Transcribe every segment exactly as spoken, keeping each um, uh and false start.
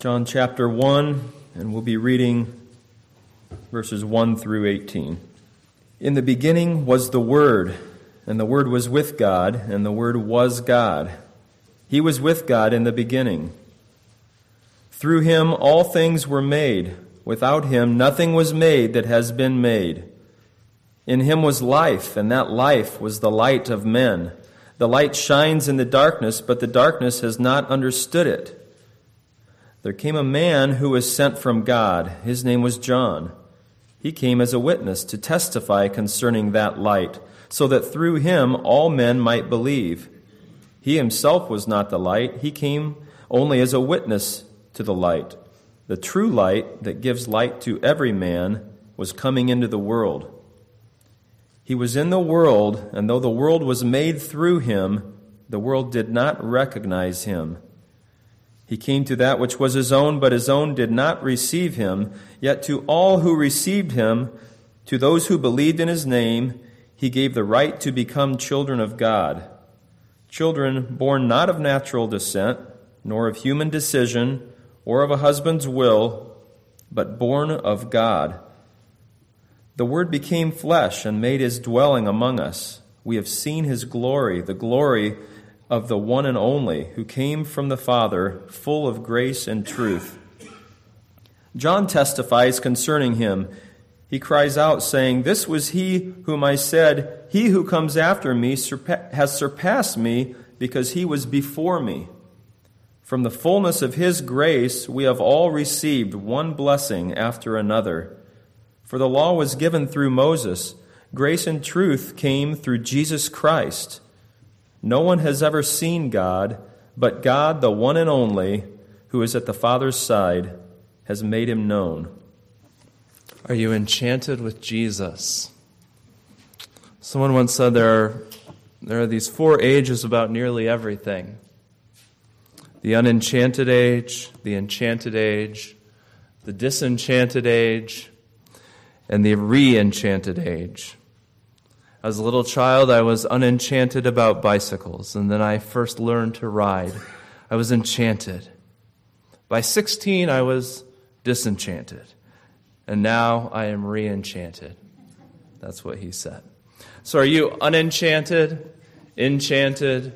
John chapter one, and we'll be reading verses one through eighteen. In the beginning was the Word, and the Word was with God, and the Word was God. He was with God in the beginning. Through him all things were made. Without him nothing was made that has been made. In him was life, and that life was the light of men. The light shines in the darkness, but the darkness has not understood it. There came a man who was sent from God. His name was John. He came as a witness to testify concerning that light, so that through him all men might believe. He himself was not the light. He came only as a witness to the light. The true light that gives light to every man was coming into the world. He was in the world, and though the world was made through him, the world did not recognize him. He came to that which was his own, but his own did not receive him. Yet to all who received him, to those who believed in his name, he gave the right to become children of God. Children born not of natural descent, nor of human decision, or of a husband's will, but born of God. The Word became flesh and made his dwelling among us. We have seen his glory, the glory of the one and only, who came from the Father, full of grace and truth. John testifies concerning him. He cries out, saying, "This was he whom I said, he who comes after me surpa- has surpassed me, because he was before me." From the fullness of his grace we have all received one blessing after another. For the law was given through Moses. Grace and truth came through Jesus Christ. No one has ever seen God, but God, the one and only, who is at the Father's side, has made him known. Are you enchanted with Jesus? Someone once said there are, there are these four ages about nearly everything. The unenchanted age, the enchanted age, the disenchanted age, and the re-enchanted age. As a little child, I was unenchanted about bicycles, and then I first learned to ride. I was enchanted. By sixteen, I was disenchanted, and now I am re-enchanted. That's what he said. So are you unenchanted, enchanted,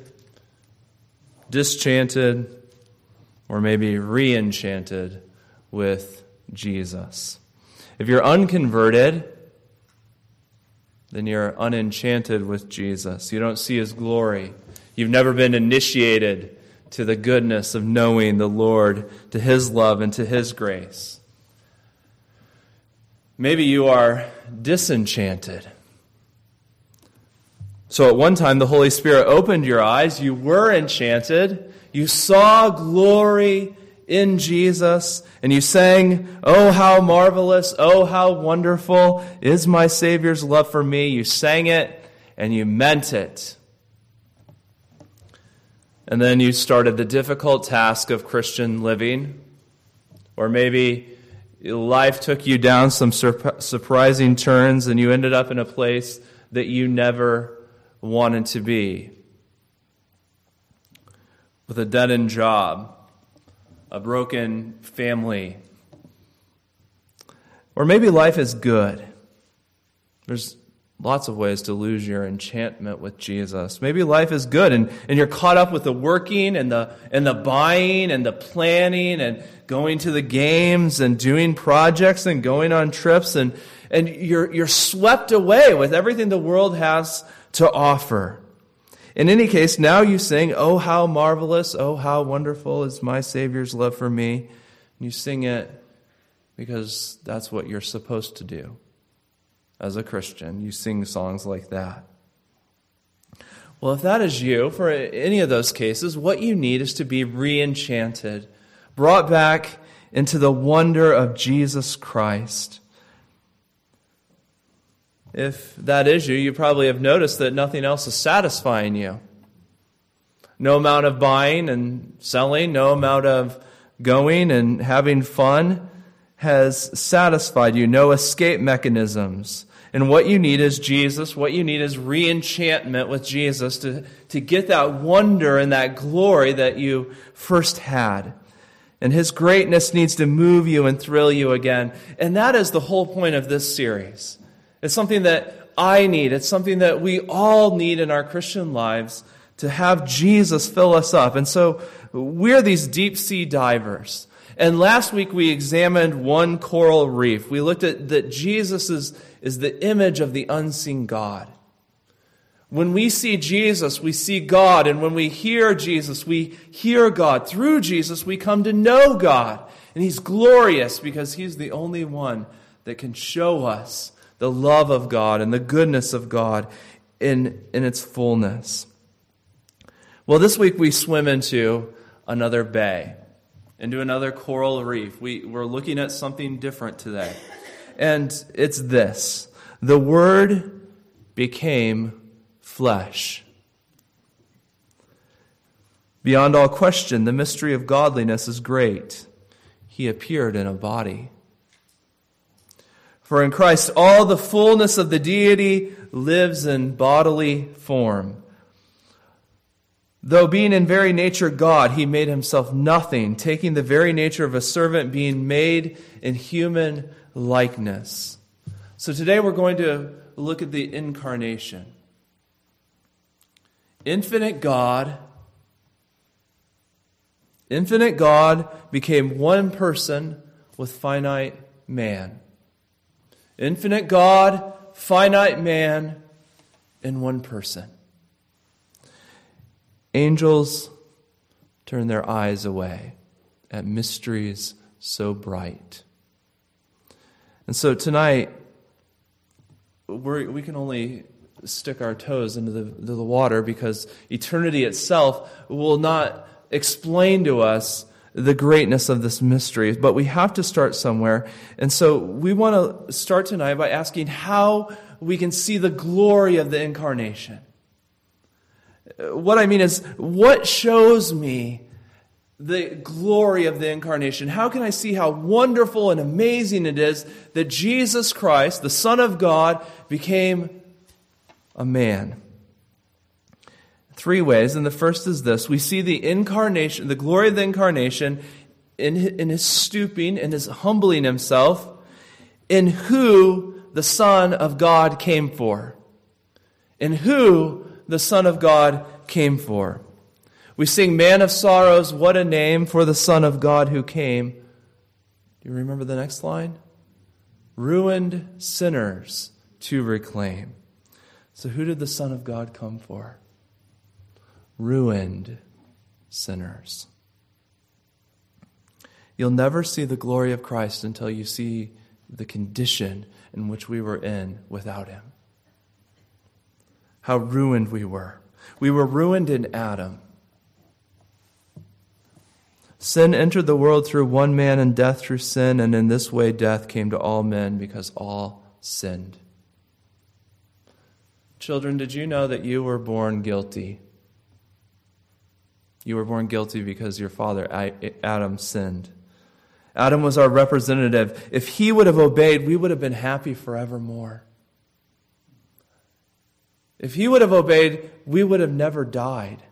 disenchanted, or maybe re-enchanted with Jesus? If you're unconverted, then you're unenchanted with Jesus. You don't see his glory. You've never been initiated to the goodness of knowing the Lord, to his love and to his grace. Maybe you are disenchanted. So at one time the Holy Spirit opened your eyes. You were enchanted. You saw glory in Jesus, and you sang, "Oh, how marvelous, oh, how wonderful is my Savior's love for me." You sang it, and you meant it. And then you started the difficult task of Christian living. Or maybe life took you down some sur- surprising turns, and you ended up in a place that you never wanted to be. With a dead-end job, a broken family. Or maybe life is good. There's lots of ways to lose your enchantment with Jesus. Maybe life is good, and, and you're caught up with the working and the and the buying and the planning and going to the games and doing projects and going on trips, and, and you're you're swept away with everything the world has to offer. In any case, now you sing, "Oh, how marvelous, oh, how wonderful is my Savior's love for me." And you sing it because that's what you're supposed to do. As a Christian, you sing songs like that. Well, if that is you, for any of those cases, what you need is to be re-enchanted, brought back into the wonder of Jesus Christ. If that is you, you probably have noticed that nothing else is satisfying you. No amount of buying and selling, no amount of going and having fun has satisfied you. No escape mechanisms. And what you need is Jesus. What you need is re-enchantment with Jesus to, to get that wonder and that glory that you first had. And His greatness needs to move you and thrill you again. And that is the whole point of this series. It's something that I need. It's something that we all need in our Christian lives, to have Jesus fill us up. And so we're these deep sea divers. And last week we examined one coral reef. We looked at that Jesus is, is the image of the unseen God. When we see Jesus, we see God. And when we hear Jesus, we hear God. Through Jesus, we come to know God. And He's glorious because He's the only one that can show us the love of God and the goodness of God in, in its fullness. Well, this week we swim into another bay, into another coral reef. We, we're looking at something different today. And it's this: the Word became flesh. Beyond all question, the mystery of godliness is great. He appeared in a body. For in Christ all the fullness of the deity lives in bodily form. Though being in very nature God, He made Himself nothing, taking the very nature of a servant, being made in human likeness. So today we're going to look at the incarnation. Infinite God, infinite God became one person with finite man. Infinite God, finite man, in one person. Angels turn their eyes away at mysteries so bright. And so tonight, we're, we can only stick our toes into the, into the water because eternity itself will not explain to us the greatness of this mystery. But we have to start somewhere. And so we want to start tonight by asking how we can see the glory of the incarnation. What I mean is, what shows me the glory of the incarnation? How can I see how wonderful and amazing it is that Jesus Christ, the Son of God, became a man? Three ways, and the first is this. We see the incarnation, the glory of the incarnation in his, in his stooping, in his humbling himself, in who the Son of God came for. In who the Son of God came for. We sing, Man of Sorrows, what a name for the Son of God who came. Do you remember the next line? Ruined sinners to reclaim. So who did the Son of God come for? Ruined sinners. You'll never see the glory of Christ until you see the condition in which we were in without Him. How ruined we were. We were ruined in Adam. Sin entered the world through one man, and death through sin, and in this way death came to all men because all sinned. Children, did you know that you were born guilty? You were born guilty because your father, Adam, sinned. Adam was our representative. If he would have obeyed, we would have been happy forevermore. If he would have obeyed, we would have never died.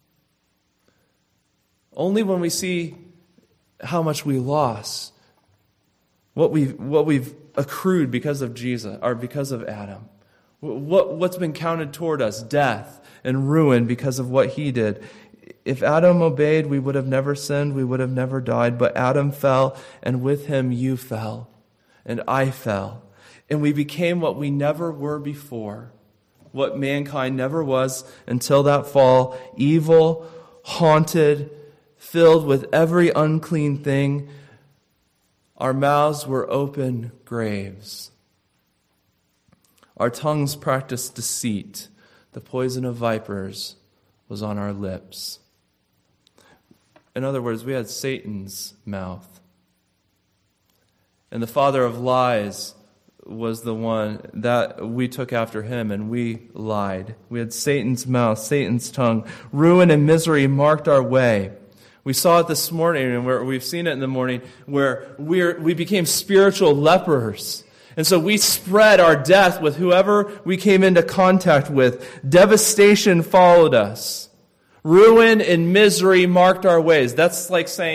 Only when we see how much we lost, what we've, what we've accrued because of Jesus, or because of Adam, what, what's been counted toward us, death and ruin because of what he did. If Adam obeyed, we would have never sinned, we would have never died. But Adam fell, and with him you fell, and I fell. And we became what we never were before, what mankind never was until that fall, evil, haunted, filled with every unclean thing. Our mouths were open graves. Our tongues practiced deceit. The poison of vipers was on our lips. In other words, we had Satan's mouth. And the father of lies was the one that we took after him, and we lied. We had Satan's mouth, Satan's tongue. Ruin and misery marked our way. We saw it this morning, and we're, we've seen it in the morning, where we're, we became spiritual lepers. And so we spread our death with whoever we came into contact with. Devastation followed us. Ruin and misery marked our ways. That's like saying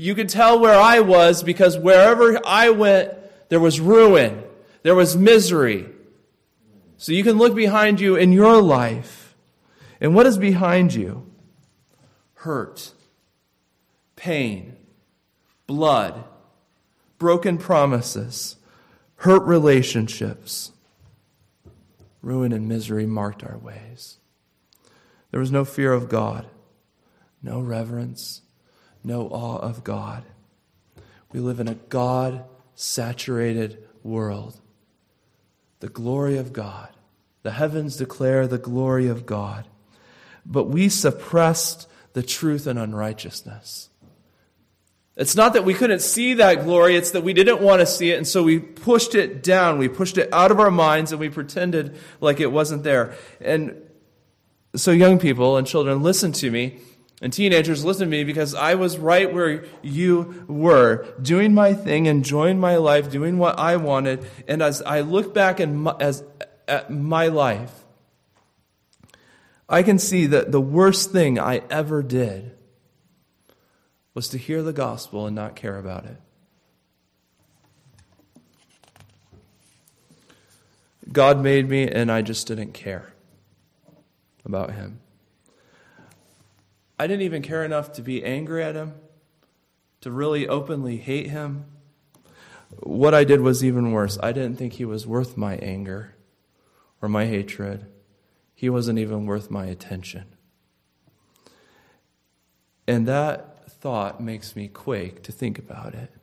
You could tell where I was because wherever I went, there was ruin. There was misery. So you can look behind you in your life. And what is behind you? Hurt, pain, blood, broken promises, hurt relationships. Ruin and misery marked our ways. There was no fear of God, no reverence, no awe of God. We live in a God-saturated world. The glory of God. The heavens declare the glory of God. But we suppressed the truth in unrighteousness. It's not that we couldn't see that glory, it's that we didn't want to see it, and so we pushed it down. We pushed it out of our minds, and we pretended like it wasn't there. And so young people and children, listen to me. And teenagers, listen to me, because I was right where you were, doing my thing, enjoying my life, doing what I wanted. And as I look back in my, as, at my life, I can see that the worst thing I ever did was to hear the gospel and not care about it. God made me, and I just didn't care about Him. I didn't even care enough to be angry at Him, to really openly hate Him. What I did was even worse. I didn't think He was worth my anger or my hatred. He wasn't even worth my attention. And that thought makes me quake to think about it.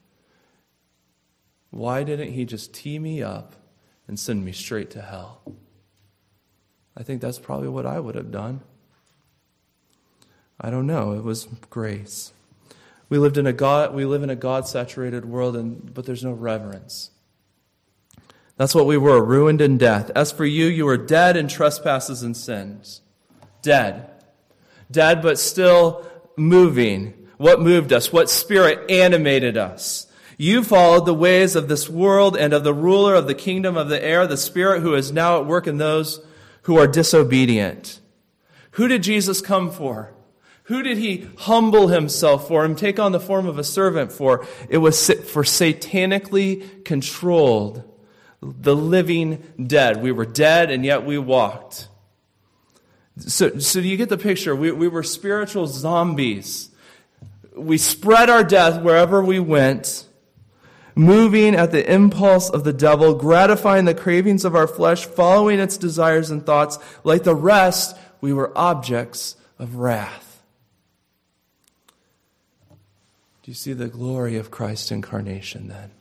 Why didn't He just tee me up and send me straight to hell? I think that's probably what I would have done. I don't know. It was grace. We lived in a God. We live in a God-saturated world, and but there's no reverence. That's what we were, ruined in death. As for you, you were dead in trespasses and sins. Dead. Dead, but still moving. What moved us? What spirit animated us? You followed the ways of this world and of the ruler of the kingdom of the air, the spirit who is now at work in those who are disobedient. Who did Jesus come for? Who did He humble Himself for and take on the form of a servant for? It was for satanically controlled, the living dead. We were dead and yet we walked. So, so do you get the picture? We, we were spiritual zombies. We spread our death wherever we went, moving at the impulse of the devil, gratifying the cravings of our flesh, following its desires and thoughts. Like the rest, we were objects of wrath. Do you see the glory of Christ's incarnation then?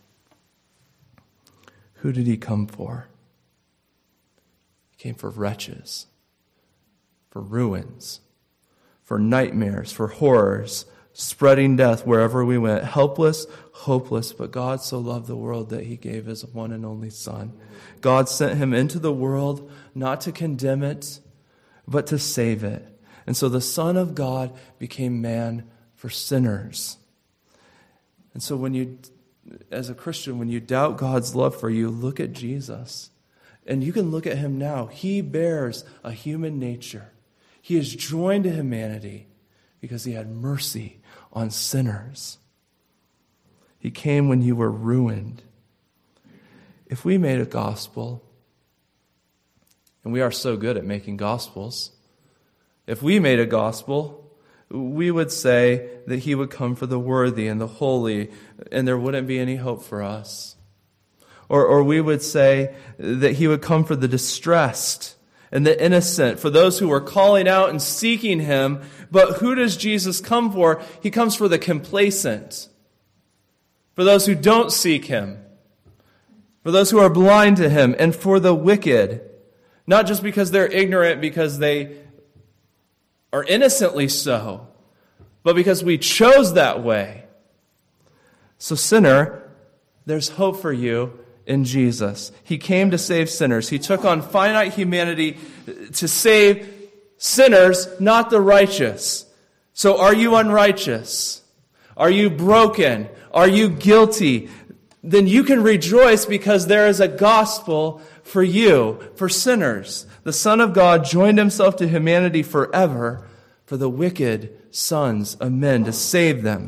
Who did He come for? He came for wretches, for ruins, for nightmares, for horrors, spreading death wherever we went, helpless, hopeless. But God so loved the world that He gave His one and only Son. God sent Him into the world not to condemn it, but to save it. And so the Son of God became man for sinners. And so when you, as a Christian, when you doubt God's love for you, look at Jesus. And you can look at Him now. He bears a human nature. He is joined to humanity because He had mercy on sinners. He came when you were ruined. If we made a gospel, and we are so good at making gospels, if we made a gospel, we would say that He would come for the worthy and the holy, and there wouldn't be any hope for us. Or, or we would say that He would come for the distressed and the innocent, for those who are calling out and seeking Him. But who does Jesus come for? He comes for the complacent, for those who don't seek Him, for those who are blind to Him, and for the wicked. Not just because they're ignorant, because they are innocently so, but because we chose that way. So sinner, there's hope for you in Jesus. He came to save sinners. He took on finite humanity to save sinners, not the righteous. So are you unrighteous? Are you broken? Are you guilty? Then you can rejoice because there is a gospel for you, for sinners. The Son of God joined Himself to humanity forever for the wicked sons of men to save them.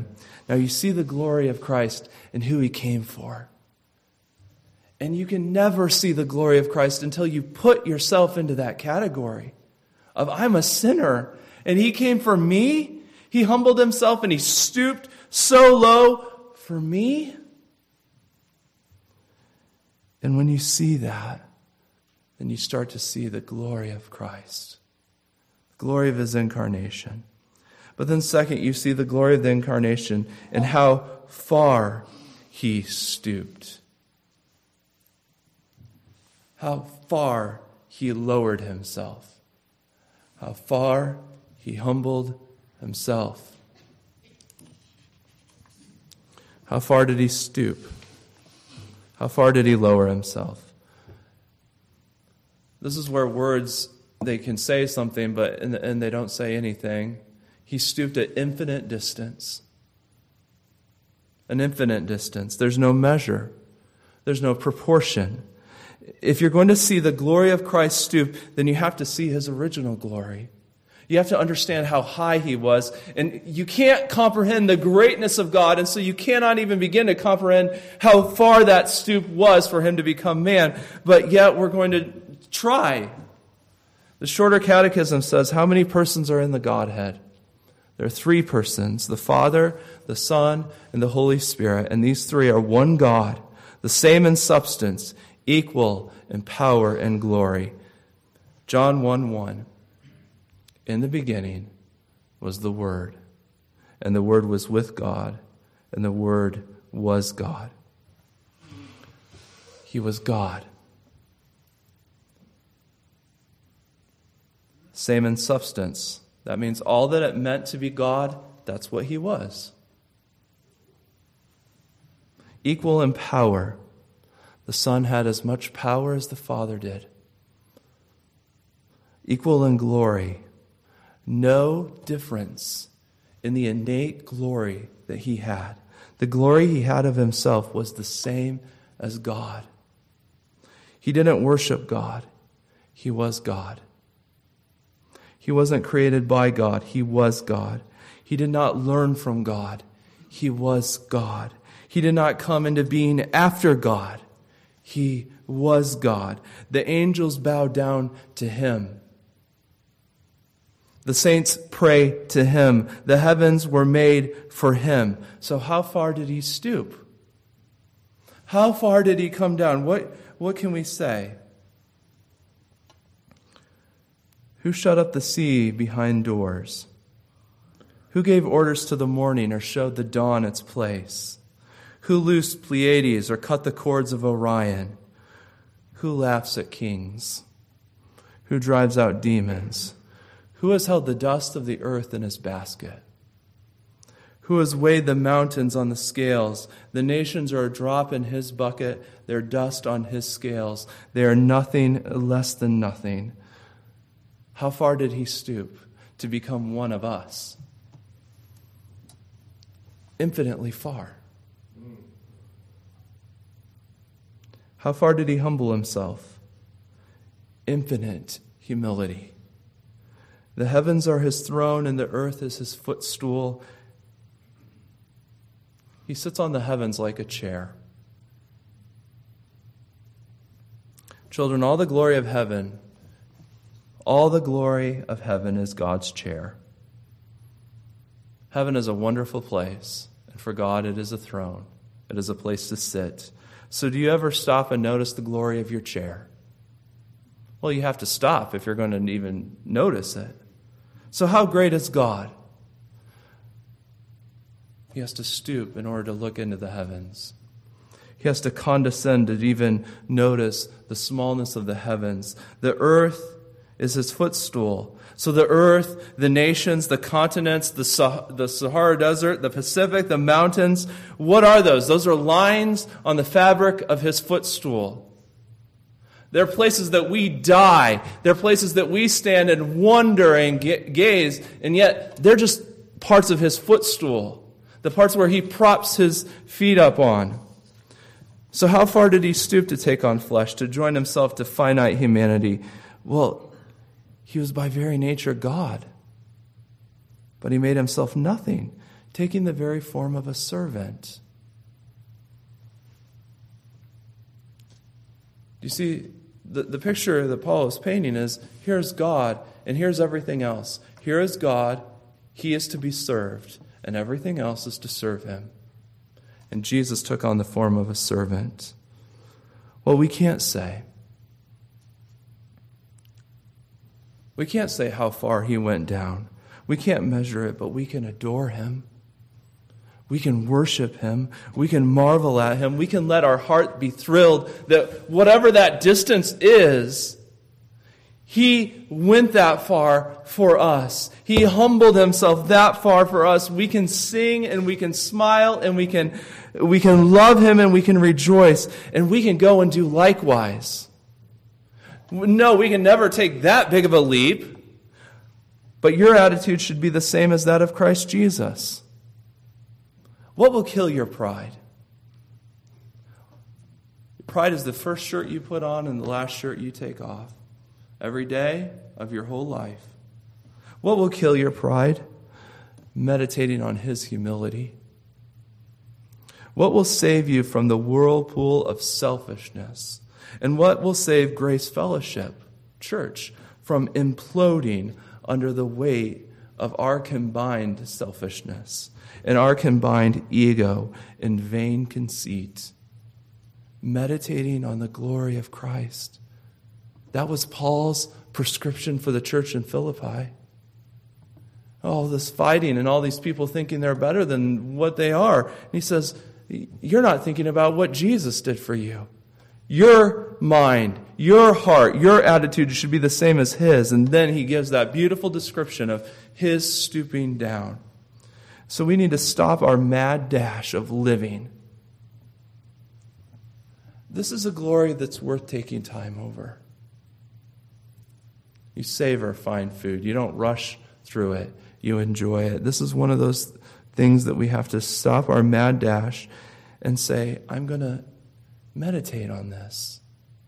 Now you see the glory of Christ and who he came for. And you can never see the glory of Christ until you put yourself into that category of I'm a sinner and he came for me. He humbled himself and he stooped so low for me. And when you see that, then you start to see the glory of Christ, the glory of his incarnation. But then second, you see the glory of the incarnation and how far he stooped. How far he lowered himself. How far he humbled himself. How far did he stoop? How far did he lower himself? This is where words, they can say something, but and, and they don't say anything. He stooped at infinite distance. An infinite distance. There's no measure. There's no proportion. If you're going to see the glory of Christ stoop, then you have to see his original glory. You have to understand how high he was. And you can't comprehend the greatness of God, and so you cannot even begin to comprehend how far that stoop was for him to become man. But yet we're going to try. The Shorter Catechism says, how many persons are in the Godhead? There are three persons, the Father, the Son, and the Holy Spirit. And these three are one God, the same in substance, equal in power and glory. John one one. In the beginning was the Word, and the Word was with God, and the Word was God. He was God. Same in substance. That means all that it meant to be God, that's what he was. Equal in power. The Son had as much power as the Father did. Equal in glory. No difference in the innate glory that he had. The glory he had of himself was the same as God. He didn't worship God. He was God. He wasn't created by God. He was God. He did not learn from God. He was God. He did not come into being after God. He was God. The angels bowed down to him. The saints pray to him. The heavens were made for him. So how far did he stoop? How far did he come down? What, what can we say? Who shut up the sea behind doors? Who gave orders to the morning or showed the dawn its place? Who loosed Pleiades or cut the cords of Orion? Who laughs at kings? Who drives out demons? Who has held the dust of the earth in his basket? Who has weighed the mountains on the scales? The nations are a drop in his bucket, their dust on his scales. They are nothing less than nothing. How far did he stoop to become one of us? Infinitely far. How far did he humble himself? Infinite humility. The heavens are his throne and the earth is his footstool. He sits on the heavens like a chair. Children, all the glory of heaven, all the glory of heaven is God's chair. Heaven is a wonderful place, and for God it is a throne. It is a place to sit. So do you ever stop and notice the glory of your chair? Well, you have to stop if you're going to even notice it. So how great is God? He has to stoop in order to look into the heavens. He has to condescend to even notice the smallness of the heavens. The earth is his footstool. So the earth, the nations, the continents, the Sah- the Sahara Desert, the Pacific, the mountains, what are those? Those are lines on the fabric of his footstool. They're places that we die. They're places that we stand and wonder and gaze, and yet they're just parts of his footstool, the parts where he props his feet up on. So how far did he stoop to take on flesh, to join himself to finite humanity? Well, he was by very nature God, but he made himself nothing. taking the very form of a servant. You see, the, the picture that Paul is painting is, here's God, and here's everything else. Here is God, he is to be served, and everything else is to serve him. And Jesus took on the form of a servant. Well, we can't say. We can't say how far he went down. We can't measure it, but we can adore him. We can worship him. We can marvel at him. We can let our heart be thrilled that whatever that distance is, he went that far for us. He humbled himself that far for us. We can sing and we can smile and we can, we can love him and we can rejoice and we can go and do likewise. No, we can never take that big of a leap, but your attitude should be the same as that of Christ Jesus. What will kill your pride? Pride is the first shirt you put on and the last shirt you take off. Every day of your whole life. What will kill your pride? Meditating on his humility. What will save you from the whirlpool of selfishness? And what will save Grace Fellowship Church from imploding under the weight of our combined selfishness and our combined ego and vain conceit? Meditating on the glory of Christ. That was Paul's prescription for the church in Philippi. All this fighting and all these people thinking they're better than what they are. And he says, you're not thinking about what Jesus did for you. Your mind, your heart, your attitude should be the same as his. And then he gives that beautiful description of his stooping down. So we need to stop our mad dash of living. This is a glory that's worth taking time over. You savor fine food. You don't rush through it. You enjoy it. This is one of those things that we have to stop our mad dash and say, I'm going to meditate on this.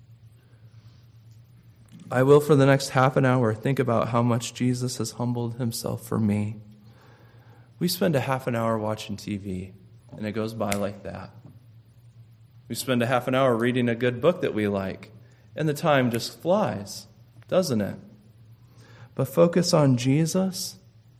I will, for the next half an hour, think about how much Jesus has humbled himself for me. We spend a half an hour watching T V, and it goes by like that. We spend a half an hour reading a good book that we like, and the time just flies, doesn't it? But focus on Jesus.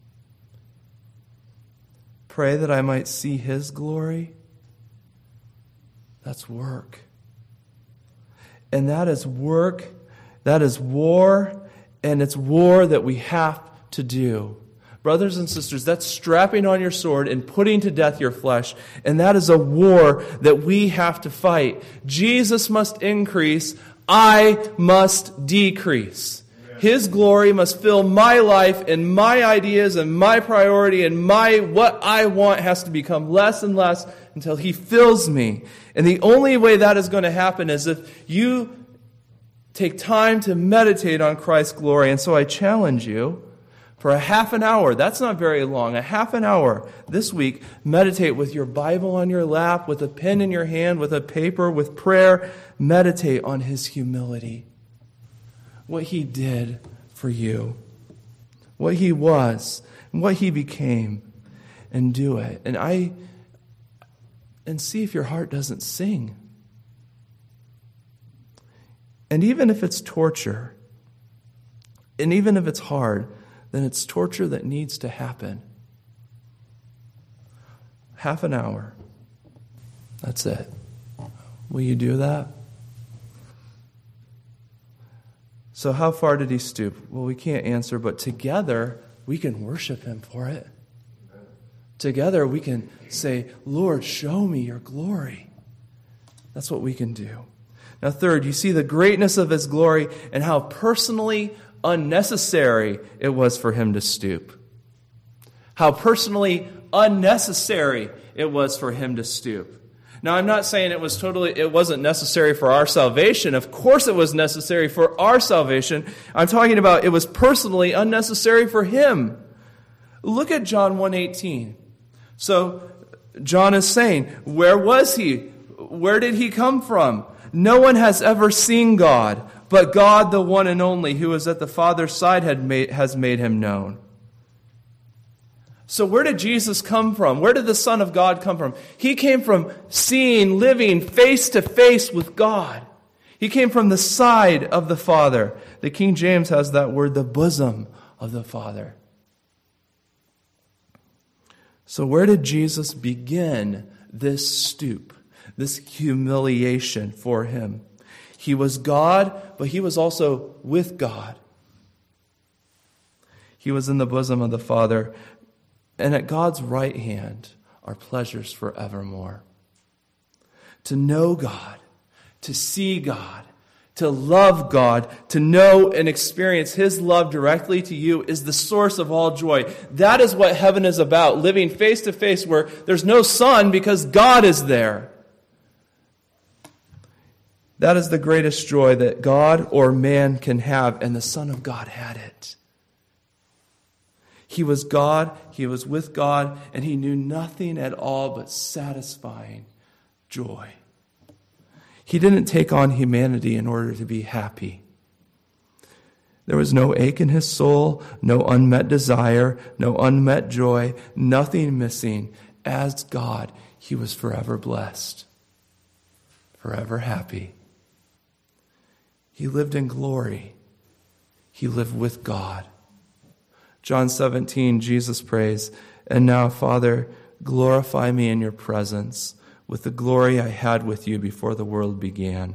Pray that I might see his glory. That's work. And that is work, that is war, and it's war that we have to do. Brothers and sisters, that's strapping on your sword and putting to death your flesh. And that is a war that we have to fight. Jesus must increase. I must decrease. His glory must fill my life, and my ideas and my priority and my what I want has to become less and less until he fills me. And the only way that is going to happen is if you take time to meditate on Christ's glory. And so I challenge you, for a half an hour, that's not very long, a half an hour this week, meditate with your Bible on your lap, with a pen in your hand, with a paper, with prayer. Meditate on his humility. What he did for you. What he was. And what he became. And do it. And I, and see if your heart doesn't sing. And even if it's torture, and even if it's hard, then it's torture that needs to happen. Half an hour. That's it. Will you do that? So how far did he stoop? Well, we can't answer, but together we can worship him for it. Together we can say, Lord, show me your glory. That's what we can do. Now third, you see the greatness of his glory and how personally unnecessary it was for him to stoop. How personally unnecessary it was for him to stoop. Now, I'm not saying it was totally, it wasn't necessary for our salvation. Of course it was necessary for our salvation. I'm talking about it was personally unnecessary for him. Look at John one eighteen. So, John is saying, where was he? Where did he come from? No one has ever seen God, but God, the one and only, who is at the Father's side, had made, has made him known. So where did Jesus come from? Where did the Son of God come from? He came from seeing, living face to face with God. He came from the side of the Father. The King James has that word, the bosom of the Father. So where did Jesus begin this stoop, this humiliation for him? He was God, but he was also with God. He was in the bosom of the Father. And at God's right hand are pleasures forevermore. To know God, to see God, to love God, to know and experience His love directly to you is the source of all joy. That is what heaven is about, living face to face where there's no sun because God is there. That is the greatest joy that God or man can have, and the Son of God had it. He was God, he was with God, and he knew nothing at all but satisfying joy. He didn't take on humanity in order to be happy. There was no ache in his soul, no unmet desire, no unmet joy, nothing missing. As God, he was forever blessed, forever happy. He lived in glory. He lived with God. John seventeen, Jesus prays, "And now, Father, glorify me in your presence with the glory I had with you before the world began."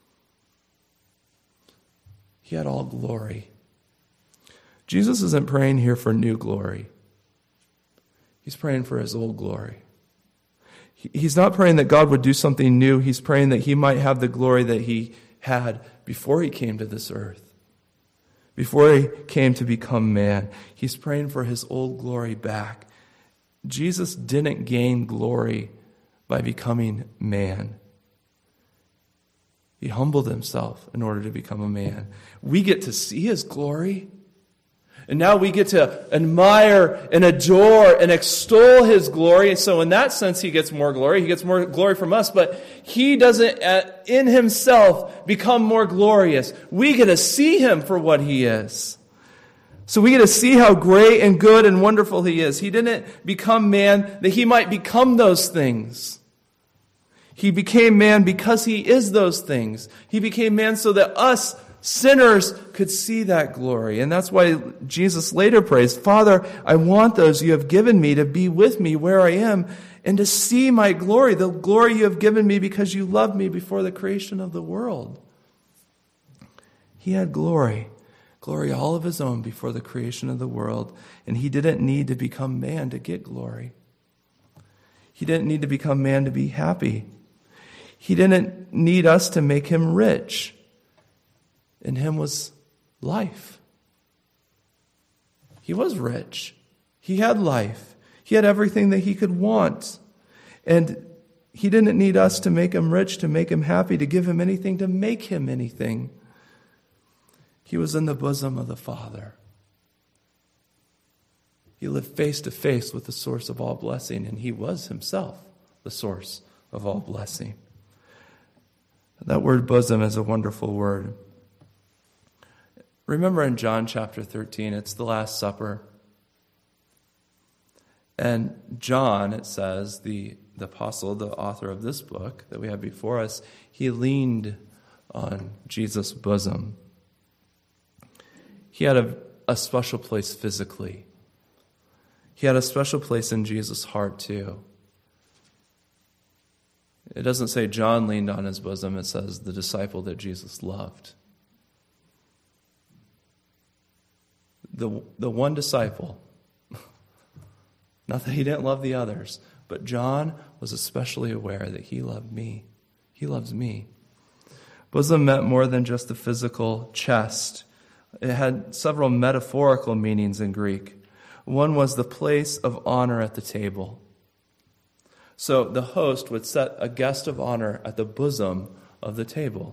He had all glory. Jesus isn't praying here for new glory. He's praying for his old glory. He's not praying that God would do something new. He's praying that he might have the glory that he had before he came to this earth. Before he came to become man, he's praying for his old glory back. Jesus didn't gain glory by becoming man. He humbled himself in order to become a man. We get to see his glory. And now we get to admire and adore and extol his glory. And so in that sense, he gets more glory. He gets more glory from us. But he doesn't, in himself, become more glorious. We get to see him for what he is. So we get to see how great and good and wonderful he is. He didn't become man that he might become those things. He became man because he is those things. He became man so that us sinners could see that glory. And that's why Jesus later prays, "Father, I want those you have given me to be with me where I am and to see my glory, the glory you have given me because you loved me before the creation of the world." He had glory, glory all of his own before the creation of the world, and he didn't need to become man to get glory. He didn't need to become man to be happy. He didn't need us to make him rich. In him was life. He was rich. He had life. He had everything that he could want. And he didn't need us to make him rich, to make him happy, to give him anything, to make him anything. He was in the bosom of the Father. He lived face to face with the source of all blessing, and he was himself the source of all blessing. That word bosom is a wonderful word. Remember in John chapter thirteen, it's the Last Supper. And John, it says, the, the apostle, the author of this book that we have before us, he leaned on Jesus' bosom. He had a, a special place physically. He had a special place in Jesus' heart too. It doesn't say John leaned on his bosom, it says the disciple that Jesus loved. The, the one disciple, not that he didn't love the others, but John was especially aware that he loved me. He loves me. Bosom meant more than just the physical chest. It had several metaphorical meanings in Greek. One was the place of honor at the table. So the host would set a guest of honor at the bosom of the table.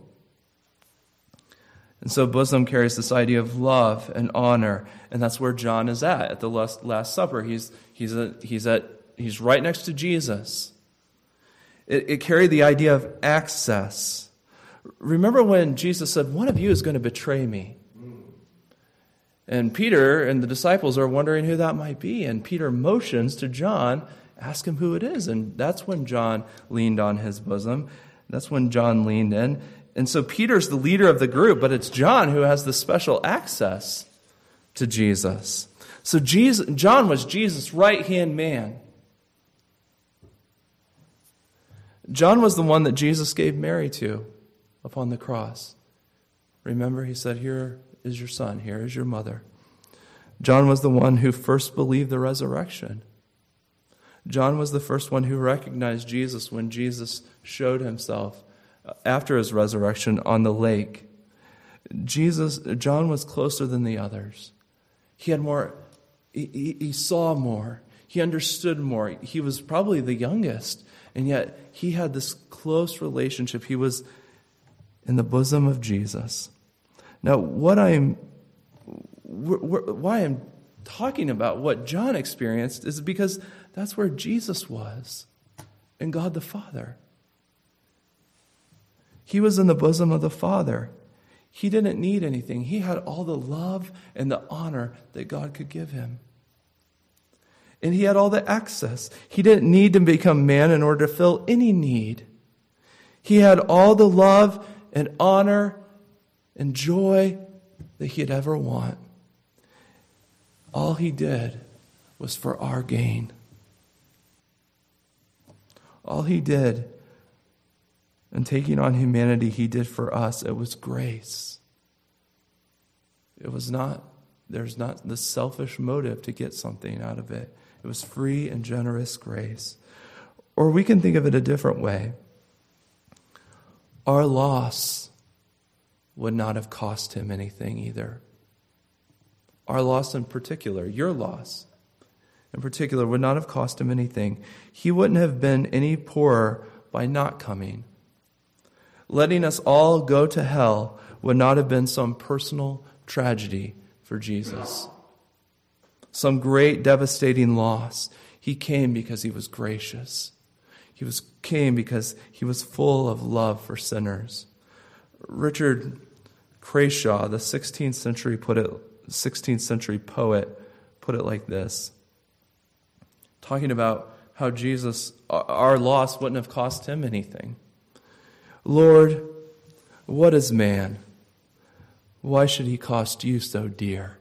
And so bosom carries this idea of love and honor, and that's where John is at at the Last, last Supper. He's he's a, he's at he's right next to Jesus. It, it carried the idea of access. Remember when Jesus said, "One of you is going to betray me," And Peter and the disciples are wondering who that might be. And Peter motions to John, ask him who it is. And that's when John leaned on his bosom. That's when John leaned in. And so Peter's the leader of the group, but it's John who has the special access to Jesus. So Jesus, John was Jesus' right-hand man. John was the one that Jesus gave Mary to upon the cross. Remember, he said, here is your son, here is your mother. John was the one who first believed the resurrection. John was the first one who recognized Jesus when Jesus showed himself after his resurrection on the lake. Jesus, John was closer than the others. He had more, he, he saw more, he understood more. He was probably the youngest, and yet he had this close relationship. He was in the bosom of Jesus. Now, what I'm, why I'm talking about what John experienced is because that's where Jesus was, in God the Father. He was in the bosom of the Father. He didn't need anything. He had all the love and the honor that God could give him. And he had all the access. He didn't need to become man in order to fill any need. He had all the love and honor and joy that he'd ever want. All he did was for our gain. All he did in taking on humanity, he did for us. It was grace. It was not, there's not the selfish motive to get something out of it. It was free and generous grace. Or we can think of it a different way. Our loss would not have cost him anything either. Our loss in particular, your loss in particular, would not have cost him anything. He wouldn't have been any poorer by not coming. Letting us all go to hell would not have been some personal tragedy for Jesus. Some great devastating loss. He came because he was gracious. He was came because he was full of love for sinners. Richard Crashaw, the sixteenth century put it, sixteenth century poet, put it like this, talking about how Jesus, our loss wouldn't have cost him anything. Lord, what is man? Why should he cost you so dear?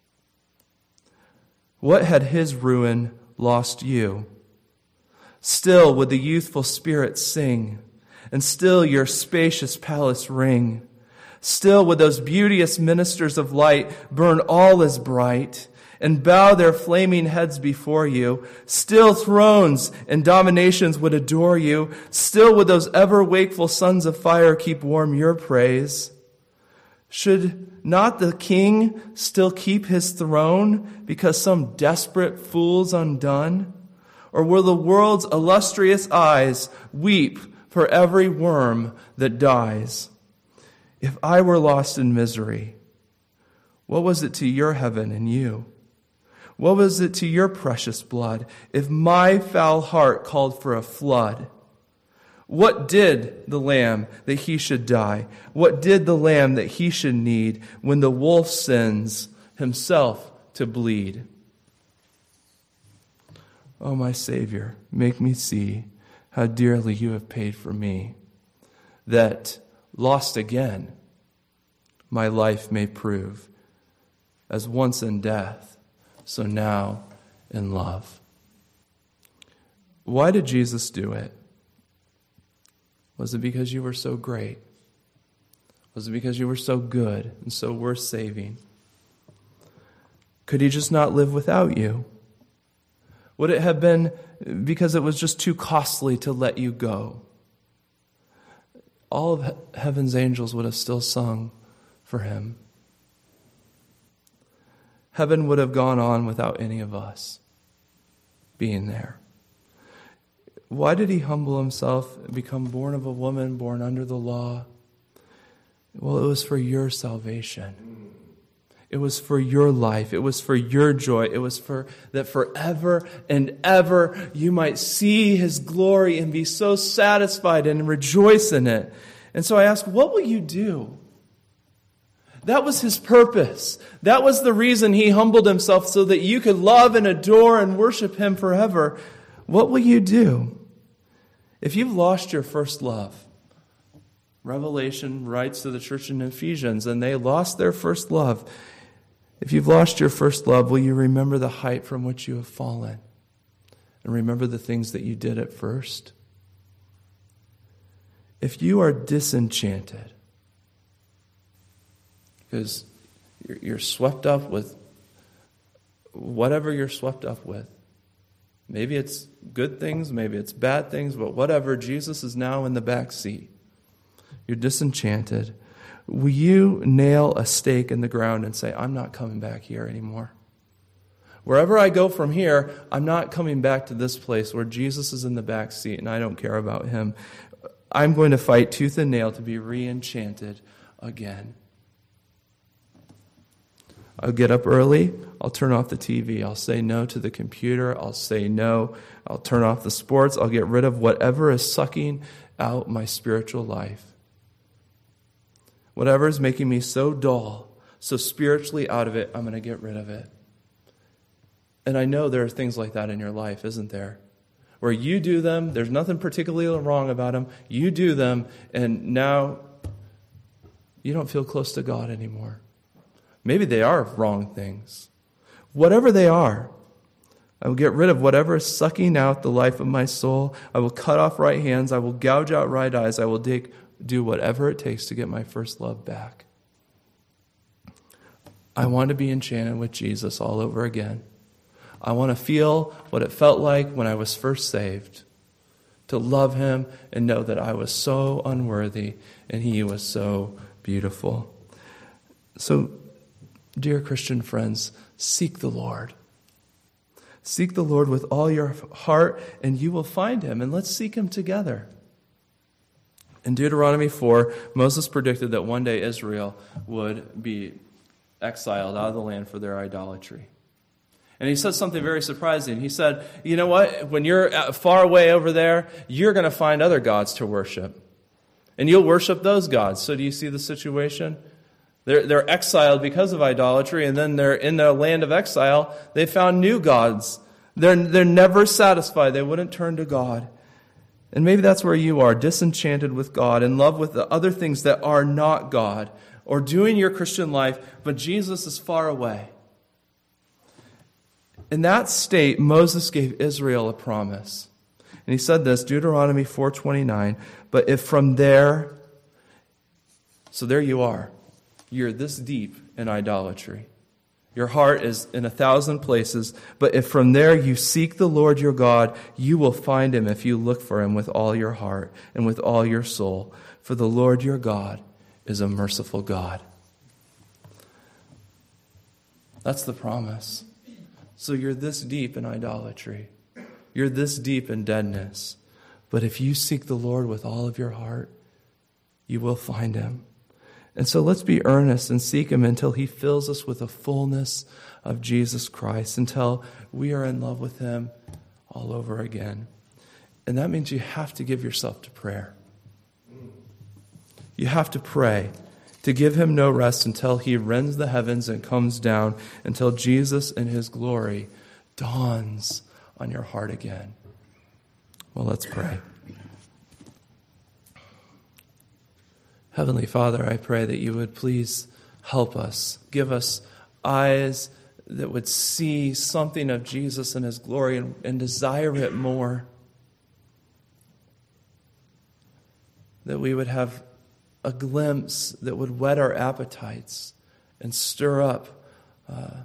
What had his ruin lost you? Still would the youthful spirit sing, and still your spacious palace ring. Still would those beauteous ministers of light burn all as bright, and bow their flaming heads before you. Still thrones and dominations would adore you. Still would those ever-wakeful sons of fire keep warm your praise. Should not the king still keep his throne because some desperate fool's undone? Or will the world's illustrious eyes weep for every worm that dies? If I were lost in misery, what was it to your heaven and you? What was it to your precious blood if my foul heart called for a flood? What did the lamb that he should die? What did the lamb that he should need when the wolf sends himself to bleed? Oh, my Savior, make me see how dearly you have paid for me, that, lost again, my life may prove, as once in death, so now in love. Why did Jesus do it? Was it because you were so great? Was it because you were so good and so worth saving? Could he just not live without you? Would it have been because it was just too costly to let you go? All of heaven's angels would have still sung for him. Heaven would have gone on without any of us being there. Why did he humble himself and become born of a woman, born under the law? Well, it was for your salvation. It was for your life. It was for your joy. It was for that forever and ever you might see his glory and be so satisfied and rejoice in it. And so I ask, what will you do? That was his purpose. That was the reason he humbled himself, so that you could love and adore and worship him forever. What will you do if you've lost your first love? Revelation writes to the church in Ephesians, and they lost their first love. If you've lost your first love, will you remember the height from which you have fallen? And remember the things that you did at first? If you are disenchanted, because you're swept up with whatever you're swept up with, maybe it's good things, maybe it's bad things, but whatever, Jesus is now in the back seat. You're disenchanted. Will you nail a stake in the ground and say, I'm not coming back here anymore? Wherever I go from here, I'm not coming back to this place where Jesus is in the back seat and I don't care about him. I'm going to fight tooth and nail to be re-enchanted again. I'll get up early. I'll turn off the T V. I'll say no to the computer. I'll say no. I'll turn off the sports. I'll get rid of whatever is sucking out my spiritual life. Whatever is making me so dull, so spiritually out of it, I'm going to get rid of it. And I know there are things like that in your life, isn't there? Where you do them, there's nothing particularly wrong about them, you do them, and now you don't feel close to God anymore. Maybe they are wrong things. Whatever they are, I will get rid of whatever is sucking out the life of my soul. I will cut off right hands. I will gouge out right eyes. I will dig, do whatever it takes to get my first love back. I want to be enchanted with Jesus all over again. I want to feel what it felt like when I was first saved. To love him and know that I was so unworthy and he was so beautiful. So, dear Christian friends, seek the Lord. Seek the Lord with all your heart and you will find him. And let's seek him together. In Deuteronomy four, Moses predicted that one day Israel would be exiled out of the land for their idolatry. And he said something very surprising. He said, you know what? When you're far away over there, you're going to find other gods to worship. And you'll worship those gods. So do you see the situation? They're, they're exiled because of idolatry, and then they're in the land of exile. They found new gods. They're, they're never satisfied. They wouldn't turn to God. And maybe that's where you are, disenchanted with God, in love with the other things that are not God, or doing your Christian life, but Jesus is far away. In that state, Moses gave Israel a promise. And he said this, Deuteronomy four twenty-nine, but if from there, so there you are, you're this deep in idolatry. Your heart is in a thousand places, but if from there you seek the Lord your God, you will find him if you look for him with all your heart and with all your soul. For the Lord your God is a merciful God. That's the promise. So you're this deep in idolatry. You're this deep in deadness. But if you seek the Lord with all of your heart, you will find him. And so let's be earnest and seek him until he fills us with the fullness of Jesus Christ, until we are in love with him all over again. And that means you have to give yourself to prayer. You have to pray to give him no rest until he rends the heavens and comes down, until Jesus in his glory dawns on your heart again. Well, let's pray. Heavenly Father, I pray that you would please help us, give us eyes that would see something of Jesus and his glory and, and desire it more. That we would have a glimpse that would whet our appetites and stir up uh,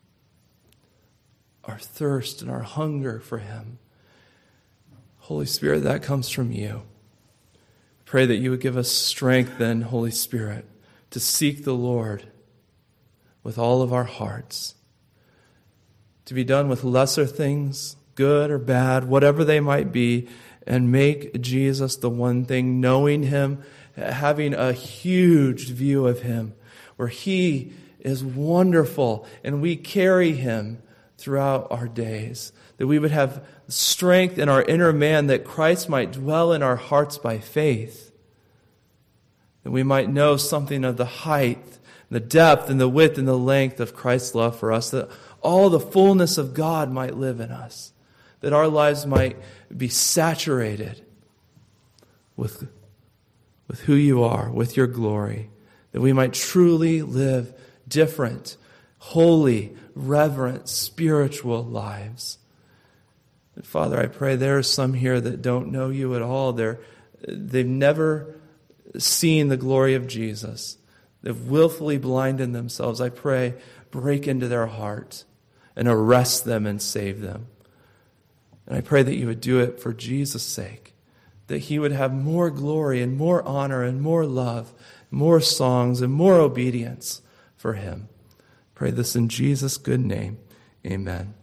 our thirst and our hunger for him. Holy Spirit, that comes from you. Pray that you would give us strength then, Holy Spirit, to seek the Lord with all of our hearts. To be done with lesser things, good or bad, whatever they might be, and make Jesus the one thing, knowing him, having a huge view of him, where he is wonderful and we carry him throughout our days. That we would have strength in our inner man, that Christ might dwell in our hearts by faith. That we might know something of the height, the depth and the width and the length of Christ's love for us, that all the fullness of God might live in us, that our lives might be saturated with, with who you are, with your glory, that we might truly live different, holy, reverent, spiritual lives. And Father, I pray there are some here that don't know you at all. They're, they've never seen the glory of Jesus. They've willfully blinded themselves. I pray, break into their heart and arrest them and save them. And I pray that you would do it for Jesus' sake, that he would have more glory and more honor and more love, more songs and more obedience for him. Pray this in Jesus' good name. Amen.